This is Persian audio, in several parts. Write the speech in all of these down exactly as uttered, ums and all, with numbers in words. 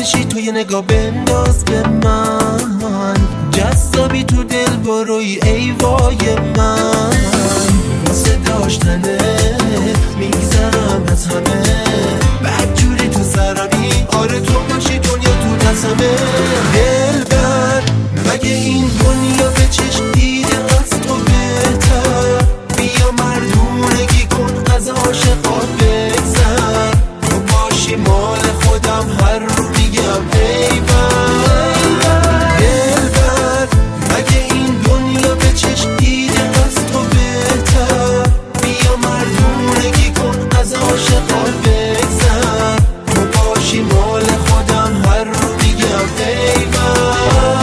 ردشی تو یه نگاه بنداز به من، جذابی تو دل بروی ای وای من. واسه داشتنه میگذرم از همه، بدجوری تو سرمی، آره تو باشی دنیا تو دستمه. دلبر مگه این دنیا به چشم دیده از تو بهتر، بیا مردونگی کن از عاشقات بگذر، تو باشی مال خودم هر رو میگم ای بر. دلبر مگه این دنیا به چشم دیده از تو بهتر، بیا مردونگی کن از عاشقات بگذر، تو باشی مال خودم هر رو میگم ای بر.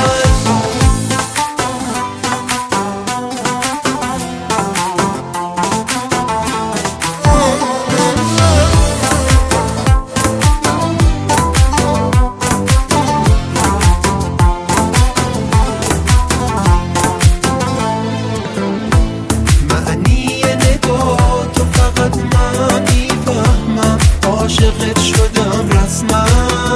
عاشقت شدم رسما،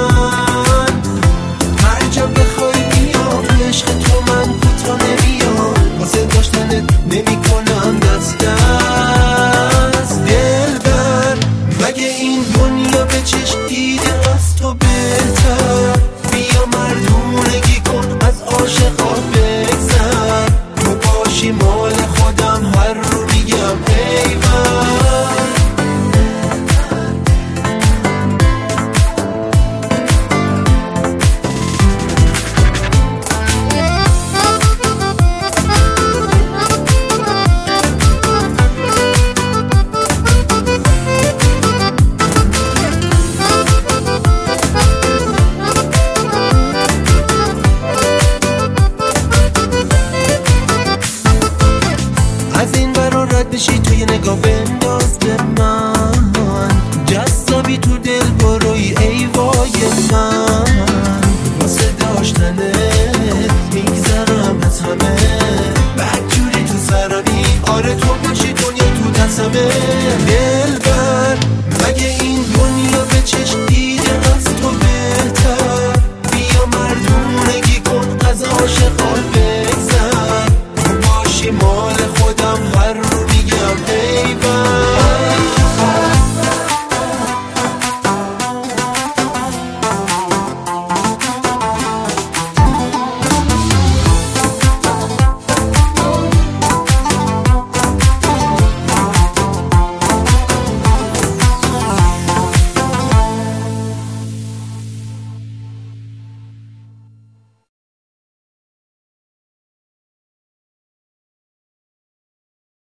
هر جا بخوای بیام، عشق تو من کوتا نمیام، واسه داشتنت نمی کنم دست دست. دلبر مگه این دنیا به چشم دیده از تو بهتر، بیا مردونگی کن از عاشقات بگذر، تو باشی مال خودم هر رو میگم ای بر. از این برا رد بشی تو یه نگاه